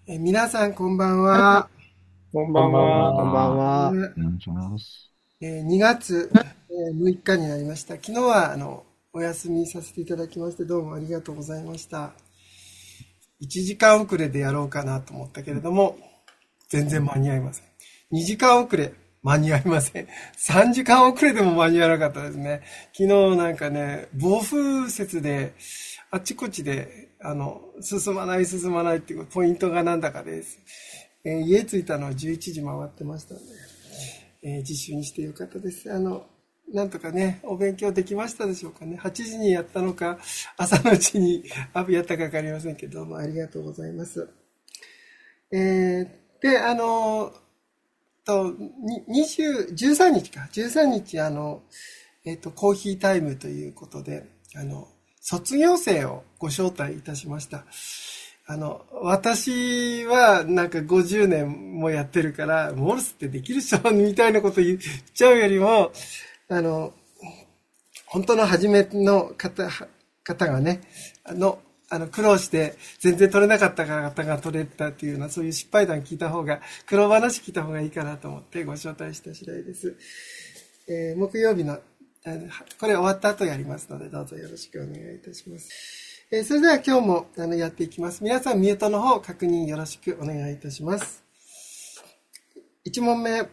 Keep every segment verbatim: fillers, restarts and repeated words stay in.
えー皆さんこんばんは。 こんばこんばんんは。 こんばんは。 は。 お願いします。 えーにがつえーむいかになりました。昨日はあのお休みさせていただきましてどうもありがとうございました。いちじかん遅れでやろうかなと思ったけれども、全然間に合いません。にじかん遅れ、間に合いません。さんじかん遅れでも間に合わなかったですね。昨日なんかね、暴風雪で、あっちこっちで、あの、進まない進まないっていうポイントがなんだかです。えー家着いたのはじゅういちじ回ってましたんで、えー自習にしてよかったです。あの、なんとかね、お勉強できましたでしょうかね。はちじにやったのか、朝のうちにアブやったかわかりませんけど、どうもありがとうございます。えーで、あの、と、ににじゅう、じゅうさんにちか。じゅうさんにち、あの、えっと、コーヒータイムということで、あの、卒業生をご招待いたしました。あの、私はなんかごじゅうねんもやってるから、モルスってできる人みたいなこと言っちゃうよりも、あの、本当の初めの方、方がね、あの、あの、苦労して全然取れなかった方が取れたっていうような、そういう失敗談聞いた方が、苦労話聞いた方がいいかなと思ってご招待した次第です。えー木曜日の、これ終わった後やりますので、どうぞよろしくお願いいたします。えーそれでは今日もあのやっていきます。皆さんミュートの方確認よろしくお願いいたします。いち問目。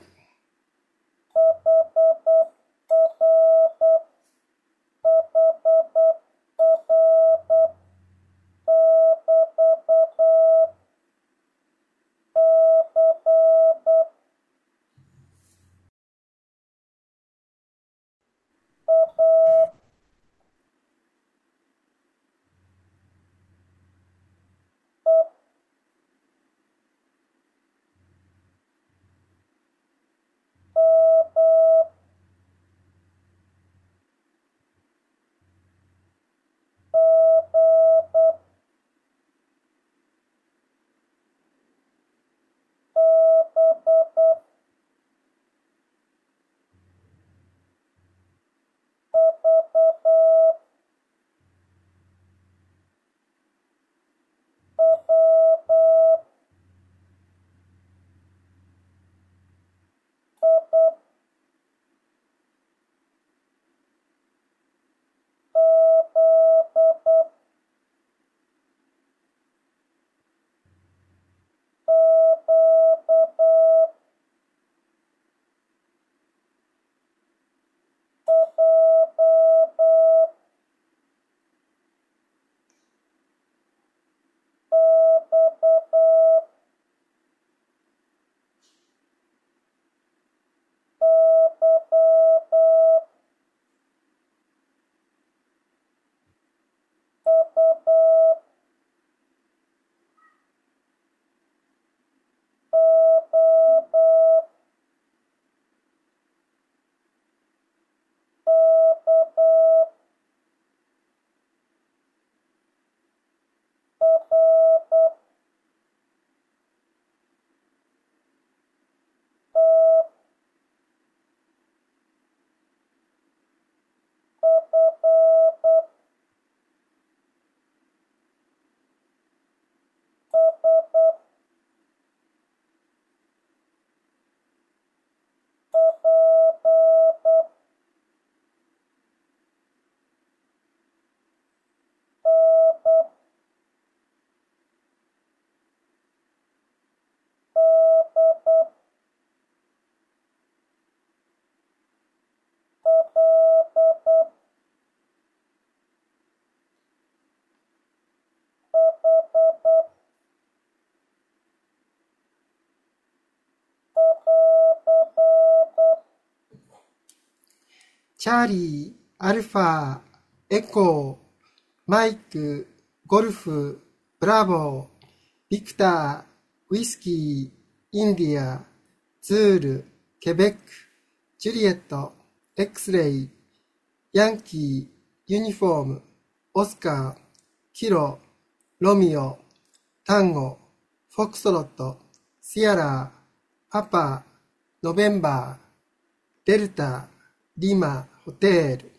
チャーリー、アルファ、エコー、マイク、ゴルフ、ブラボー、ビクター、ウイスキー、インディア、ズール、ケベック、ジュリエット、エクスレイ、ヤンキー、ユニフォーム、オスカー、キロ、ロミオ、タンゴ、フォクストロット、シアラー、パパ、ノベンバー、デルタ、リマ、ホテール。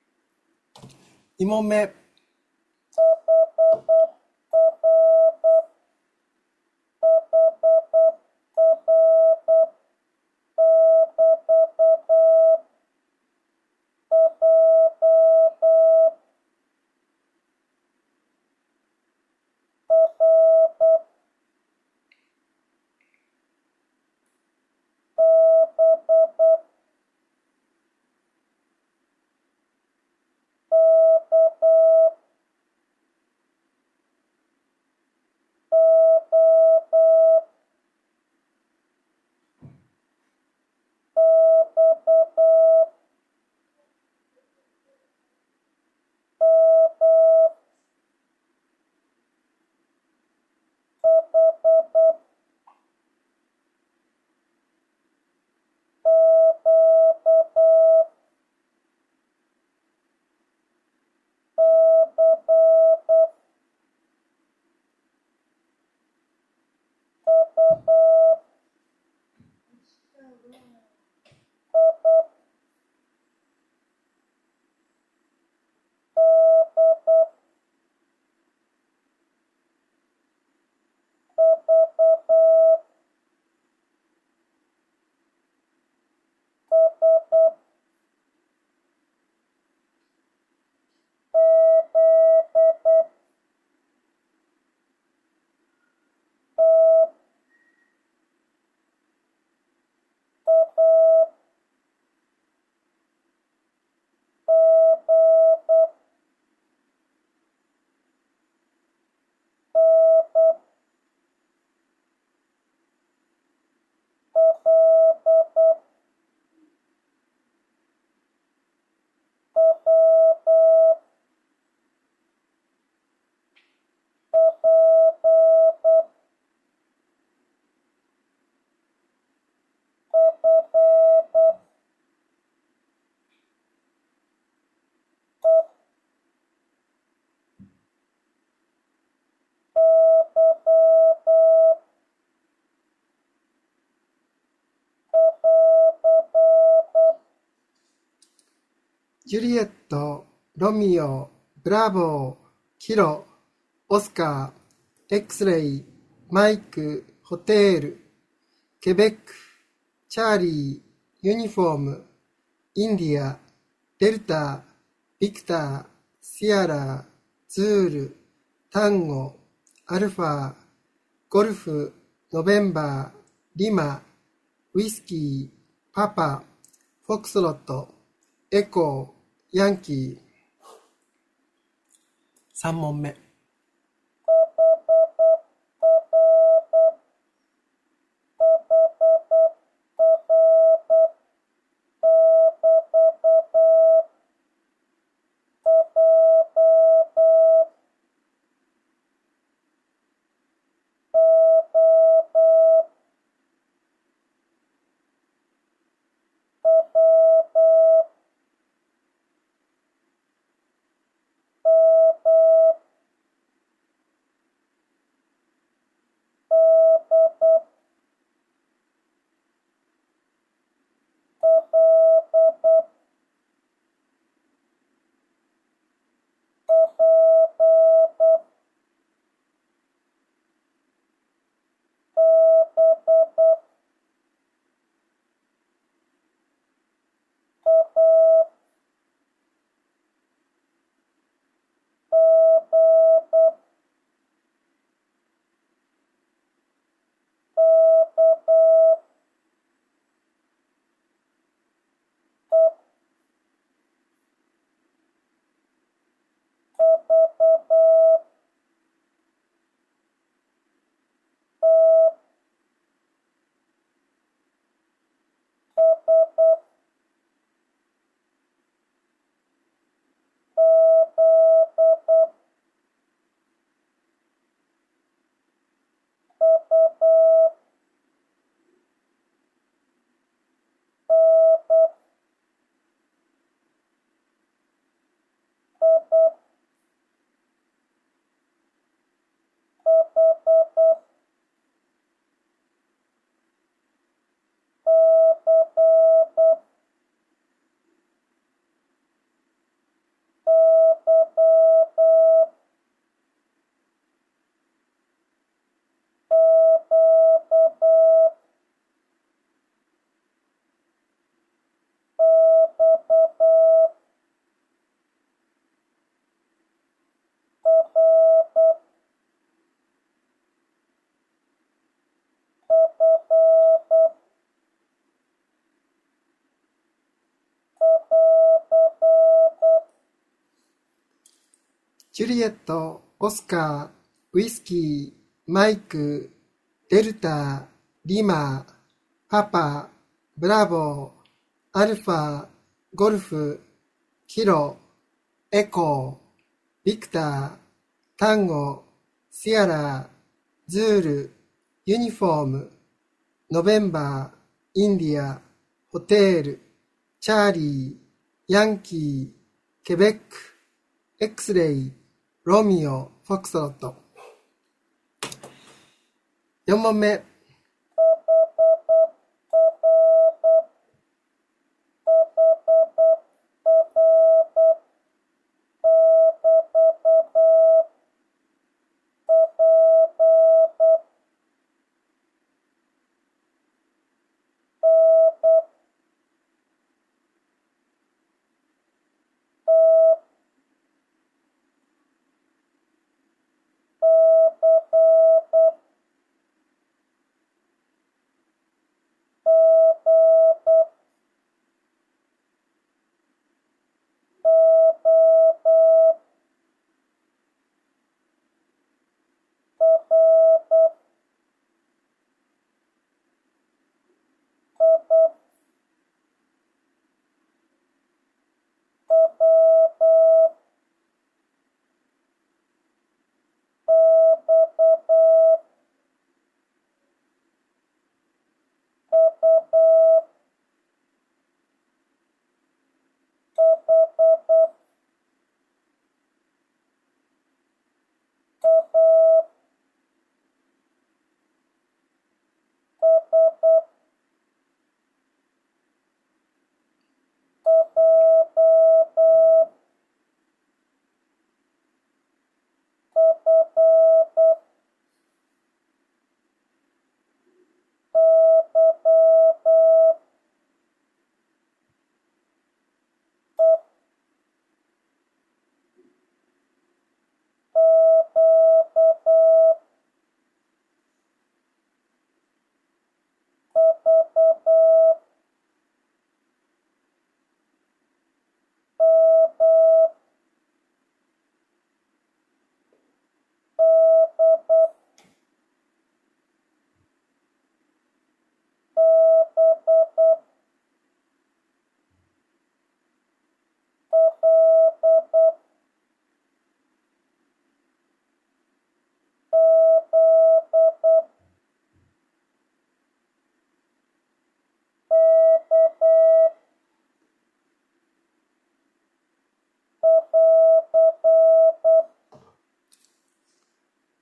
に問目。 ジュリエット、ロミオ、ブラボー、キロ、オスカー、X レイ、マイク、ホテール、ケベック、チャーリー、ユニフォーム、インディア、デルタ、ビクター、シアラ、ズール、タンゴ、アルファ、ゴルフ、ノベンバー、リマ、ウイスキー、パパ、フォックスロット、エコー、ヤンキー。さん問目。ジュリエット、オスカー、ウイスキー、マイク、デルタ、リマ、パパ、ブラボー、アルファ、ゴルフ、キロ、エコー、ビクター、タンゴ、シアラ、ズール、ユニフォーム、ノベンバー、インディア、ホテール、チャーリー、ヤンキー、ケベック、X レイ、ロミオ、フォックストロット。よん問目。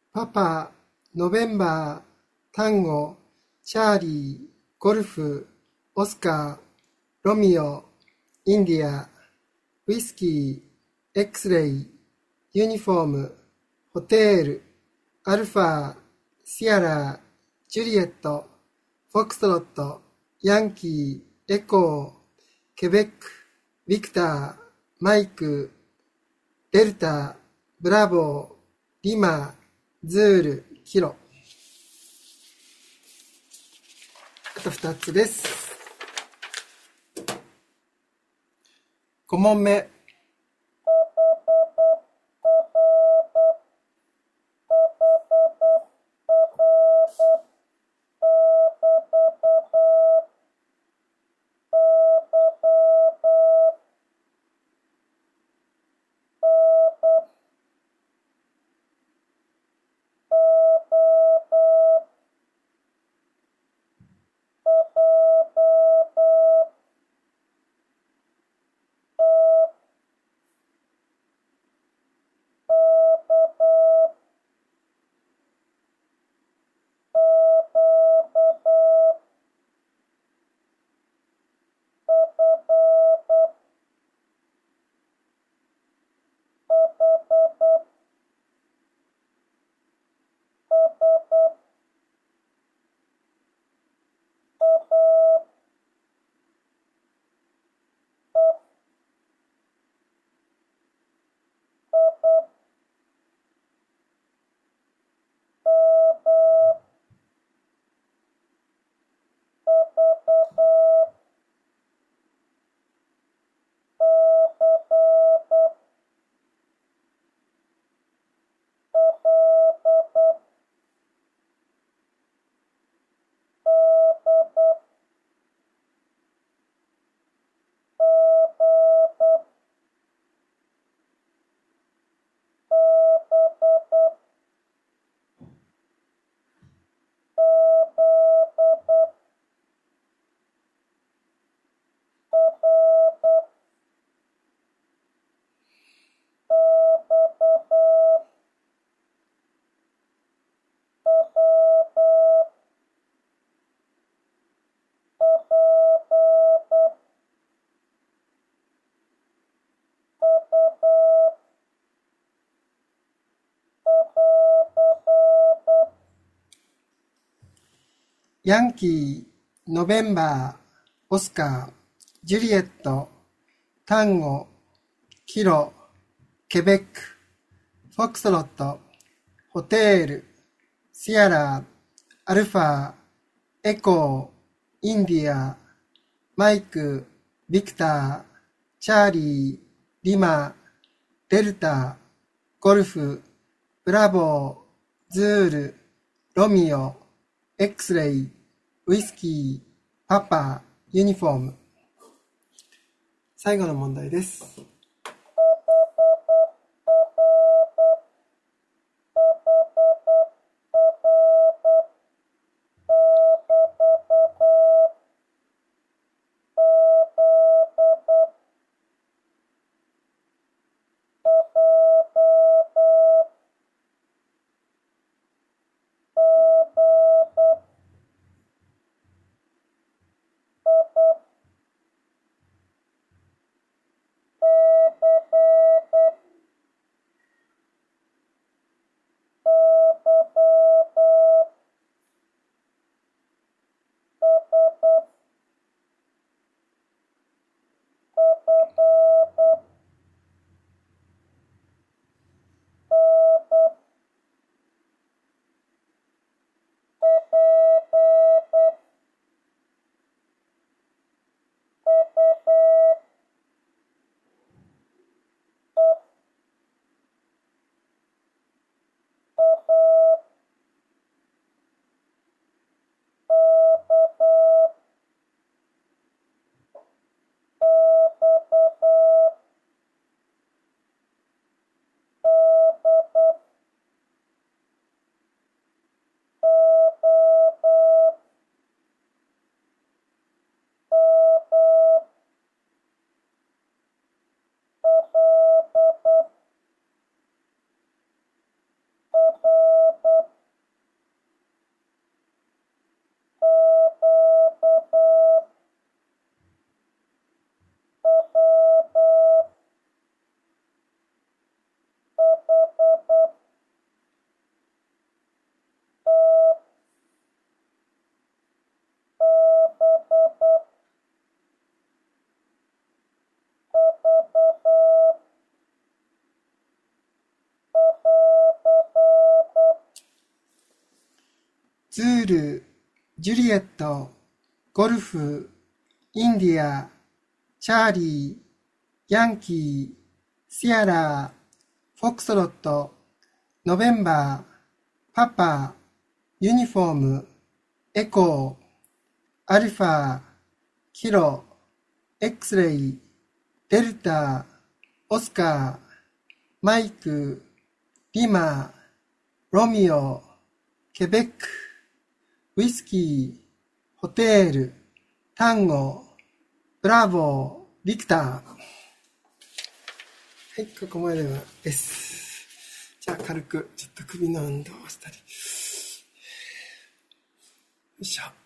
パパ、ノベンバー、タンゴ、チャーリー、ゴルフ、オスカー、ロミオ、インディア、ウイスキー、X レイ、ユニフォーム、ホテール、アルファ、シアラ、ジュリエット、フォックストロット、ヤンキー、エコー、ケベック、ビクター、マイク、デルタ、ブラボー、リマ、ズール、キロ。あとふたつです。ごもんめ。ヤンキー、ノベンバー、オスカー、ジュリエット、タンゴ、キロ、ケベック、フォックストロット、ホテール、シアラ、アルファ、エコー、インディア、マイク、ビクター、チャーリー、リマ、デルタ、ゴルフ、ブラボー、ズール、ロミオ、X レイ、ウイスキー、パパ、ユニフォーム。最後の問題です。 ズール、ジュリエット、ゴルフ、インディア、チャーリー、ヤンキー、シアラー、フォックスロット、ノベンバー、パパ、ユニフォーム、エコー、アルファ、キロ、X レイ、デルタ、オスカー、マイク、リマ、ロミオ、ケベック、ウイスキー、ホテール、タンゴ、ブラボー、ビクター。はい、ここまではです。じゃあ軽くちょっと首の運動をしたり。よいしょ。はい。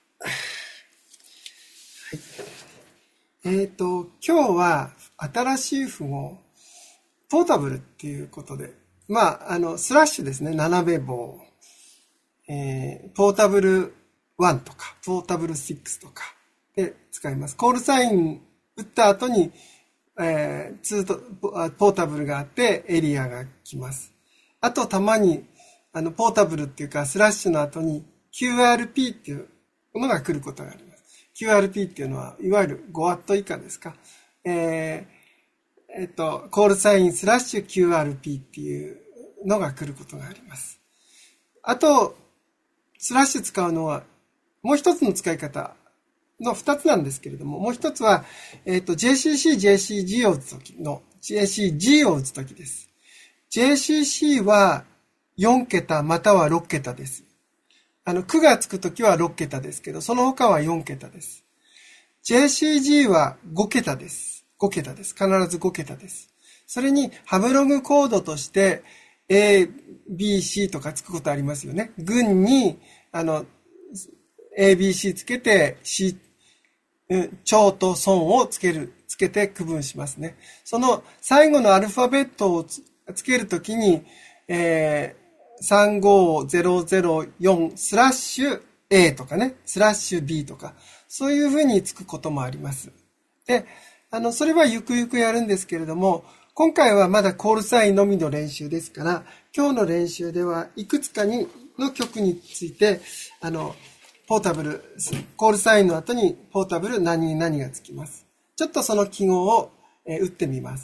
えっと、今日は新しい符号、ポータブルっていうことで、まあ、あの、スラッシュですね、斜め棒。えー、ポータブルワンとか、ポータブルシックスとかで使います。コールサイン打った後に、えー、ツーと、ポータブルがあってエリアが来ます。あと、たまに、あの、ポータブルっていうか、スラッシュの後に キューアールピー っていうのが来ることがあります。キューアールピー っていうのは、いわゆるごワット以下ですか。えー、えっと、コールサインスラッシュ キューアールピー っていうのが来ることがあります。あと、スラッシュ使うのは、もう一つの使い方の二つなんですけれども、もう一つは、えっと、ジェーシーシー、ジェーシージー を打つときの、ジェーシージー を打つときです。ジェーシーシー はよん桁またはろく桁です。あの、くがつくときはろく桁ですけど、その他はよん桁です。ジェーシージー はご桁です。ご桁です。必ずご桁です。それに、ハブログコードとして、A、B、C とかつくことありますよね。群に、あの、A、B、C つけて、C、長と孫をつける、つけて区分しますね。その最後のアルファベットを つ, つけるときに、えー、さんごゼロゼロよんスラッシュ A とかね、スラッシュ B とか、そういうふうにつくこともあります。で、あの、それはゆくゆくやるんですけれども、今回はまだコールサインのみの練習ですから、今日の練習ではいくつかにの曲について、あの、ポータブル、コールサインの後にポータブル何に何がつきます。ちょっとその記号を、えー、打ってみます。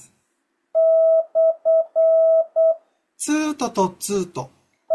ツートとツート。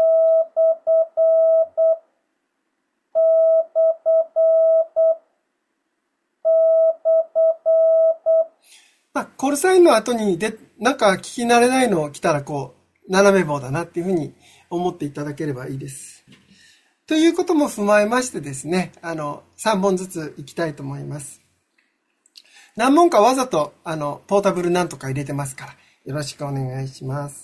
まあ、コールサインの後にで、なんか聞き慣れないのを来たらこう、斜め棒だなっていうふうに思っていただければいいです。ということも踏まえましてですね、あの、さんぼんずついきたいと思います。何問かわざと、あの、ポータブルなんとか入れてますから、よろしくお願いします。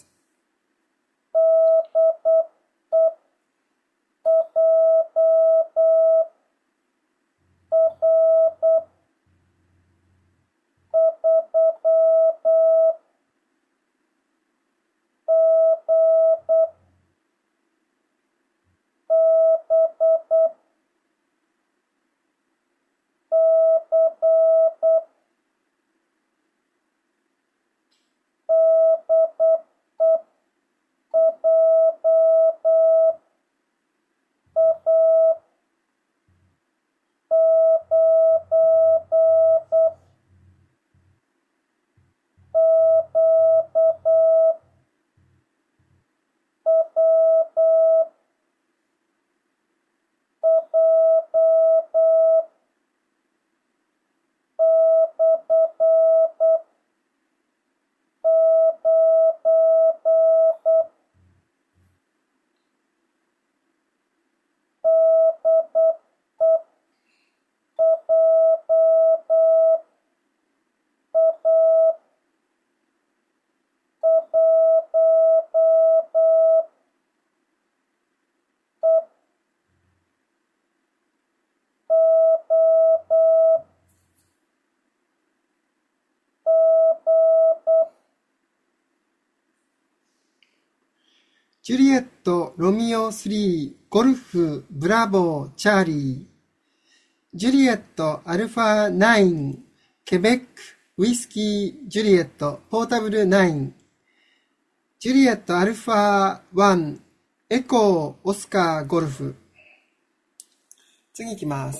ジュリエット、ロミオスリー、ゴルフ、ブラボー、チャーリー。ジュリエット、アルファナイン、ケベック、ウイスキー、ジュリエット、ポータブルナイン。ジュリエット、アルファワン、エコー、オスカー、ゴルフ。 次行きます。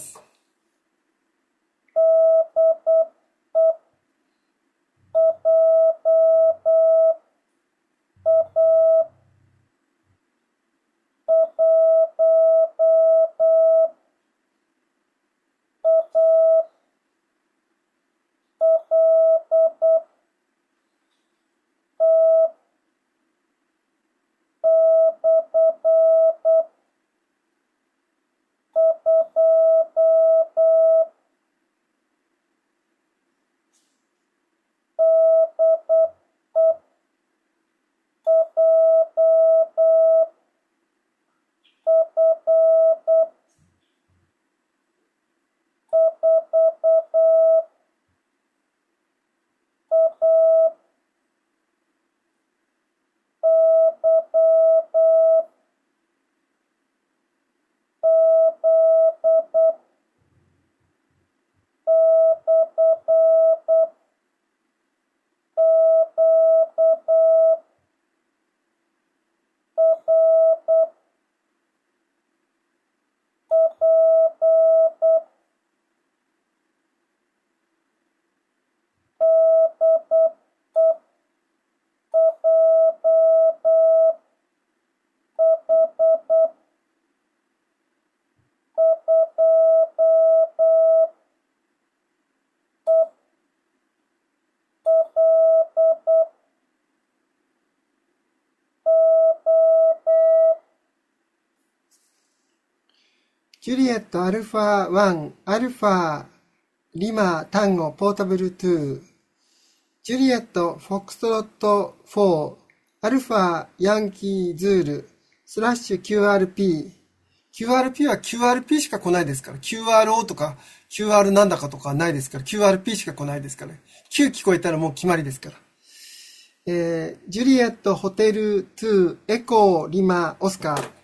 ジュリエットアルファワン、アルファリマタンゴポータブルに、ジュリエットフォックストロットフォー、アルファヤンキーズール、スラッシュ キューアールピー。キューアールピー は キューアールピー しか来ないですから。キューアールオー とか キューアール なんだかとかないですから。キューアールピー しか来ないですから。きゅう聞こえたらもう決まりですから。えー、ジュリエットホテルに、エコーリマオスカー。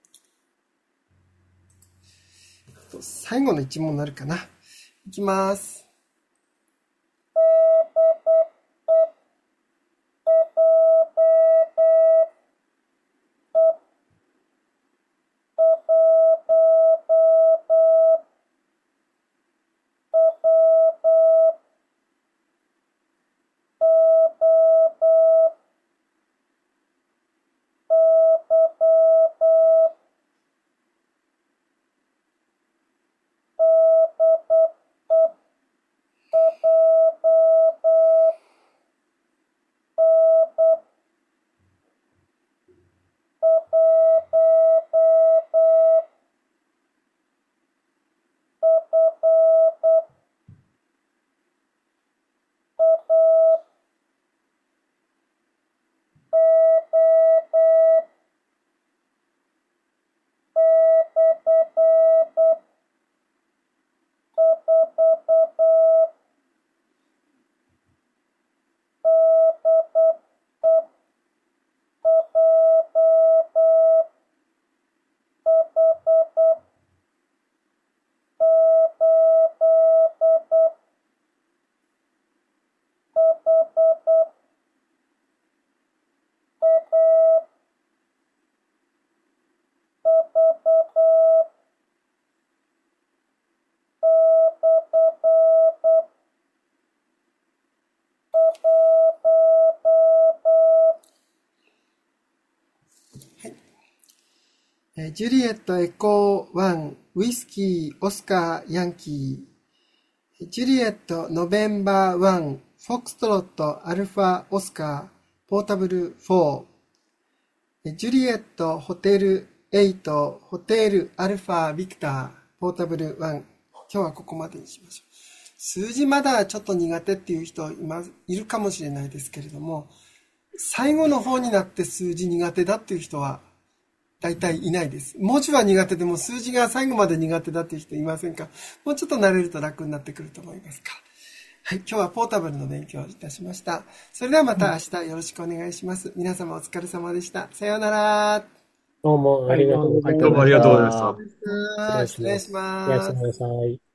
最後の一問になるかな。いきます。ジュリエットエコーワン、ウイスキーオスカーヤンキー。ジュリエットノベンバーワン、フォックストロットアルファオスカーポータブルフォー。ジュリエットホテルエイト、ホテルアルファビクターポータブルワン。今日はここまでにしましょう。数字まだちょっと苦手っていう人今いるかもしれないですけれども、最後の方になって数字苦手だっていう人は大体いないです。文字は苦手でも数字が最後まで苦手だっていう人いませんか？もうちょっと慣れると楽になってくると思いますか。はい、今日はポータブルの勉強をいたしました。それではまた明日よろしくお願いします。皆様お疲れ様でした。さようなら。 どうもありがとうございどうもありがとうございましまた。 した。失礼します。 失礼します。 おやすみなさい。